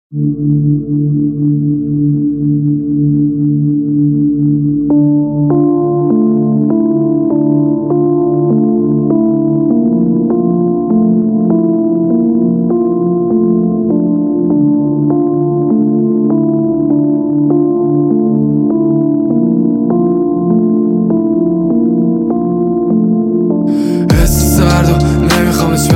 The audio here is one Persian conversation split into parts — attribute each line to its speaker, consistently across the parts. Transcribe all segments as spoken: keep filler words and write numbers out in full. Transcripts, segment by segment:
Speaker 1: نمیخوامش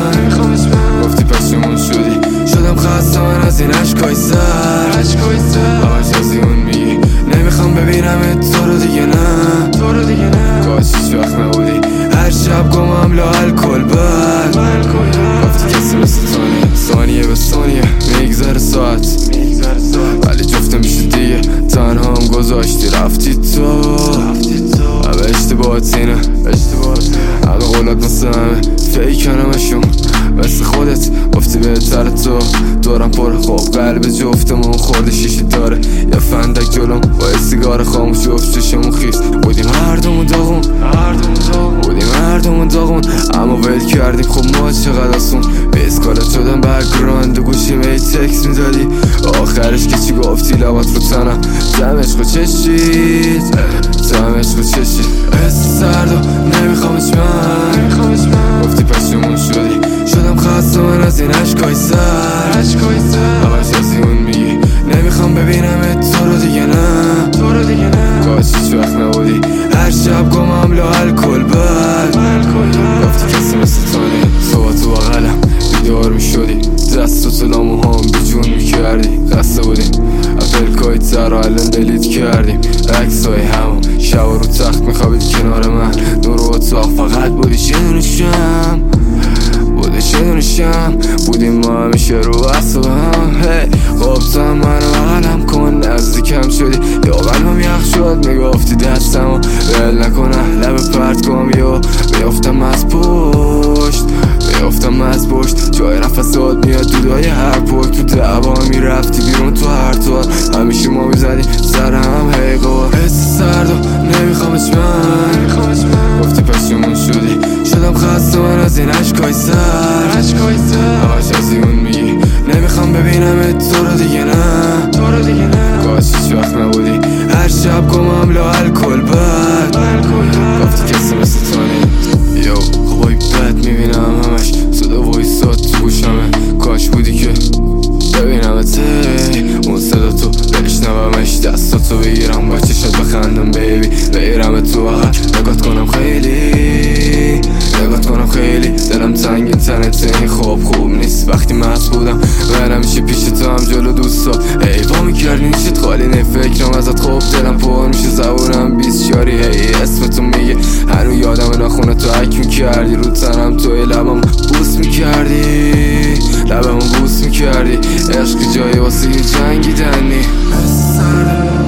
Speaker 1: من گفتی پشیمون شدی شدم خسته من از این عشقای سر همش از اون میگی نمیخوام ببینمت تو رو دیگه نه تو رو دیگه نه کاش هیچ وقت نبودی هر شب گمم لا الکل بد گفتی کسی مثل ثانیه ثانیه به ثانیه میگذره ساعت ولی جفته میشه دیگه تنها هم گذاشتی رفتی تو همه اشتباهات اینه همه قولات مثل همه فیک همشون مثل خودت گفتی بهتر تو دورم پر خوب قلب جفتمون خورده شیشه داره یه فندک جلوم با یه سیگار خاموش جفت چشمون خیس بودیم هر دومون داغون بودیم هر دومون داغون اما ول کردیم خب ما چقدر آسون بیسکالت شدم بک‌گراند و گوشیم ای تکس میدادی آخرش که چی گفتی لبات رو تنم تم عشق چشید تم عشق چشید حس سرد و نمیخوامش من گفتی پشیمون شدی شدم خسته من از این عشقای سر همش از اون میگی نمیخوام ببینمت تو رو دیگه نه تو رو دیگه نه کاش هیچ وقت نبودی هر شب گمم لا الکل بد گفتی کسی مثل ثانیه صبح تو بغلم بیدار میشدی دست و سلامو هم بیجون میکردی خسته بودیم اپلکای تر الان دلیت کردیم عکسای همون شب رو تخت میخوابید کنار من نور و اتاق فقط بودی شدونشم بودی شدونشم بودیم ما همیشه رو اصلا هم هی خوابتم منو بغلم کن نزدیکم شدی یا قلبم یخ شد میگفتی دستمو ول نکنم لب پرت کنم یا بیافتم از پشت بیافتم از پشت جای نفسات میاد دودای هر پشت تو دعوا میرفتی بیرون تو هر طور همیشه ما میزدی سر هم هی قول حس سرد و نمیخوامش من گفتی پشیمون شدی شدم خسته من از این عشقای سر همش از اون میگی نمیخوام ببینمت تو رو دیگه نه تو رو دیگه نه کاش هیچ وقت نبودی هر شب گمم لا الکل بد گفتی کسی مثل ثانیه یو خوبای بد میبینم همش صدا وایسات تو گوشمه کاش بودی که ببینمت اون صدا تو بشنومش دستاتو بگیرم با چشات بخندم بیبی بگیرم تو آخر نگات کنم خیلی نگات کنم خیلی دلم تنگین تنت این خواب خوب نیست وقتی مست بودم من همیشه پیش تو هم جلو دوستا ای با میکردی نیشت خالی نه فکرم ازت خوب دلم پر میشه زبونم بیست شاری هی اسم تو میگه هنو یادم ناخونه تو حک میکردی رو تنم توی لبم بوس میکردی لبم بوس میکردی عشق جایی واسه جنگیدنی